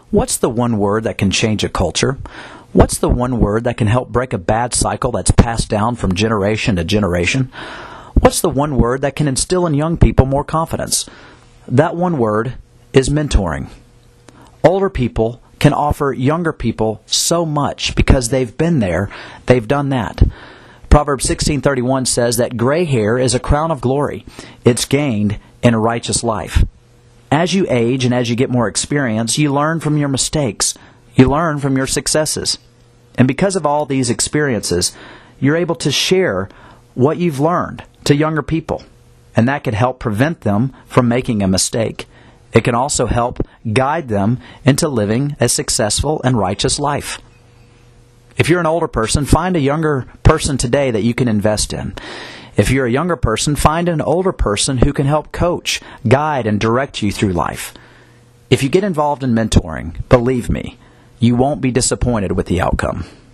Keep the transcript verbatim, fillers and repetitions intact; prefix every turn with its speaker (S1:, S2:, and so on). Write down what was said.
S1: What's the one word that can change a culture? What's the one word that can help break a bad cycle that's passed down from generation to generation? What's the one word that can instill in young people more confidence? That one word is mentoring. Older people can offer younger people so much because they've been there, they've done that. Proverbs sixteen thirty-one says that gray hair is a crown of glory. It's gained in a righteous life. As you age and as you get more experience, you learn from your mistakes. You learn from your successes. And because of all these experiences, you're able to share what you've learned to younger people. And that could help prevent them from making a mistake. It can also help guide them into living a successful and righteous life. If you're an older person, find a younger person today that you can invest in. If you're a younger person, find an older person who can help coach, guide, and direct you through life. If you get involved in mentoring, believe me, you won't be disappointed with the outcome.